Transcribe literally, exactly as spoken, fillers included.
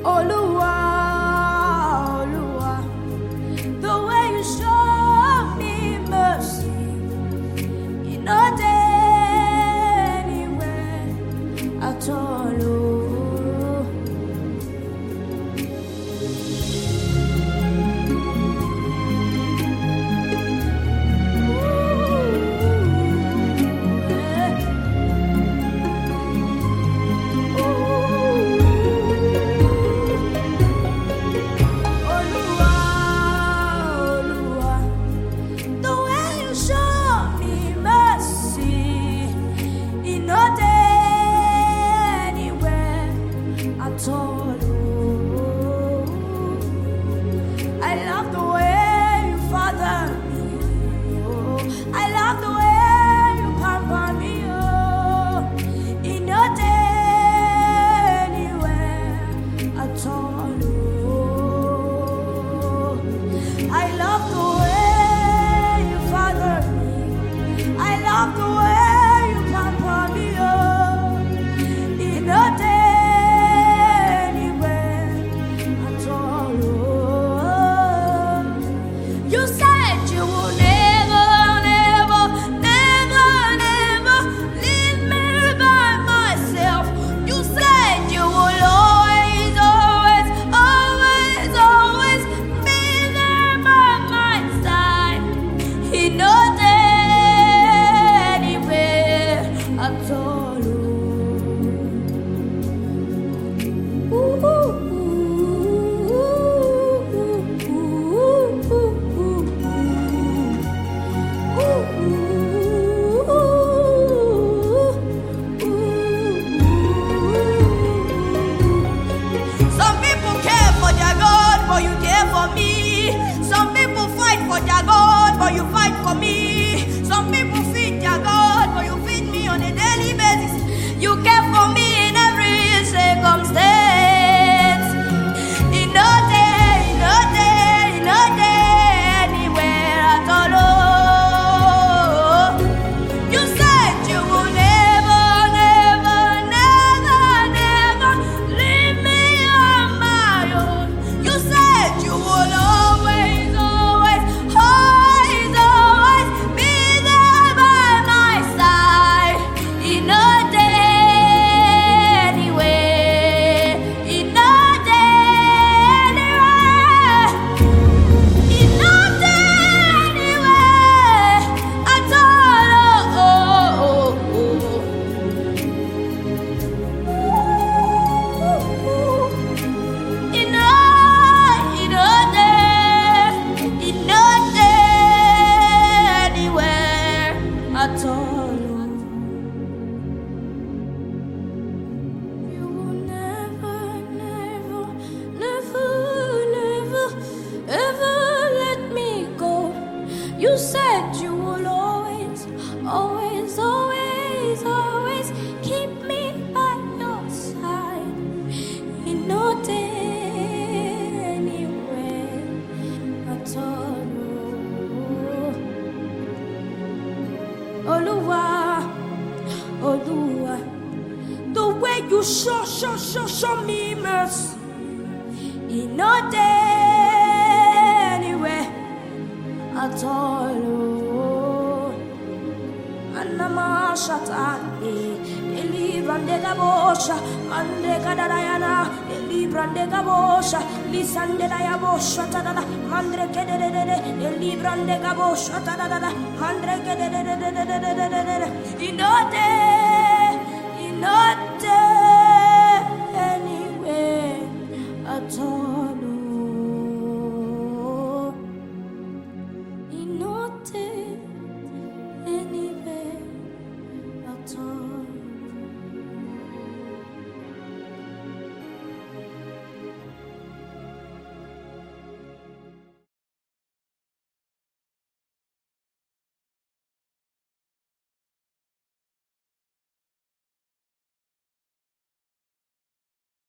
Oluwa, Oluwa, the way you show me mercy, you know anywhere at all. Oh. You said you will always, always, always, always keep me by your side. In no day, anywhere at all. Oluwa, Oluwa, the way you show, show, show, show me mercy. In no day, anywhere at all. Anama shata e librande gabosha mande kadayana e librande gabosha lisande dayabosha tada mandre kedede e librande gabosha tada mandre kedede inote inote